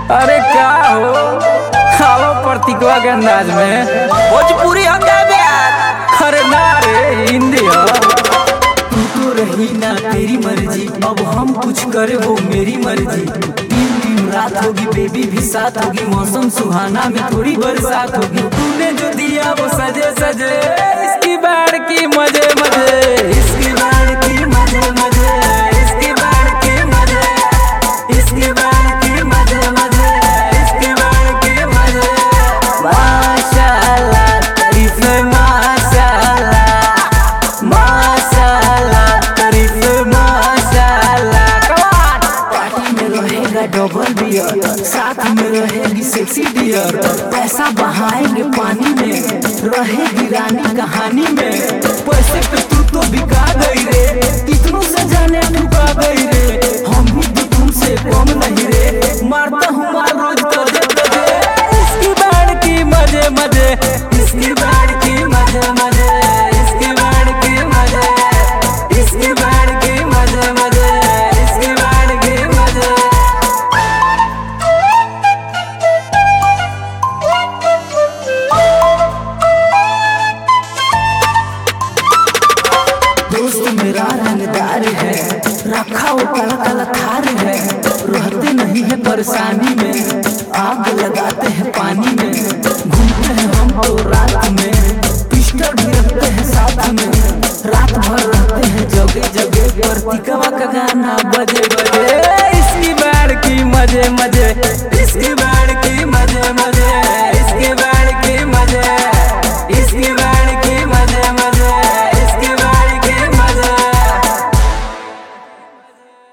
अरे क्या हो खाओ प्रतीकवा के अंदाज में भोजपुरी हो क्या यार? अरे ना रे हिंदी हो। तू तो रही ना तेरी मर्जी, अब हम कुछ करे वो मेरी मर्जी। दिन दिन रात होगी बेबी भी साथ होगी, मौसम सुहाना में थोड़ी बरसात होगी। तूने जो दिया वो सजे सजे, इसकी बाढ़ की मजे मजे, इसकी बाढ़ की मजे मजे, इसकी बाढ़ की मजे, इसकी बाढ़ की मजे मजे, इसकी बाढ़ की मजे। माशाअल्लाह तारीफ माशाअल्लाह, माशाअल्लाह तारीफ माशाअल्लाह। कमान पार्टी में रहेगा डबल बियर, साथ में रहेगी सेक्सी डियर। पैसा बहाएंगे पानी में, रहेगी रानी कहानी में। पैसे पे तू तो बिका गई रे, कितनों से जाने ठुका गई रे। हम भी तो तुमसे कम नहीं रे, मारता हूँ मार रोज कदे कदे। इसकी बाढ़ की मजे मजे, इसकी बाढ़ की मजे मजे, इसकी बाढ़ की मजे, इसकी बाढ़ की मजे मजे, इसकी बाढ़ की मजे। दोस्त मेरा रंगदार है, रखा वो काला काला थार है। रहते नहीं है परेशानी में, आग लगाते हैं पानी में। घूमते हैं हम तो रात में, पिस्टल भी रखते हैं साथ में। रात भर रहते हैं जगह जगह, प्रतीकवा का गाना बजे बजे। इसकी बाढ़ की मजे मजे, इसकी बाढ़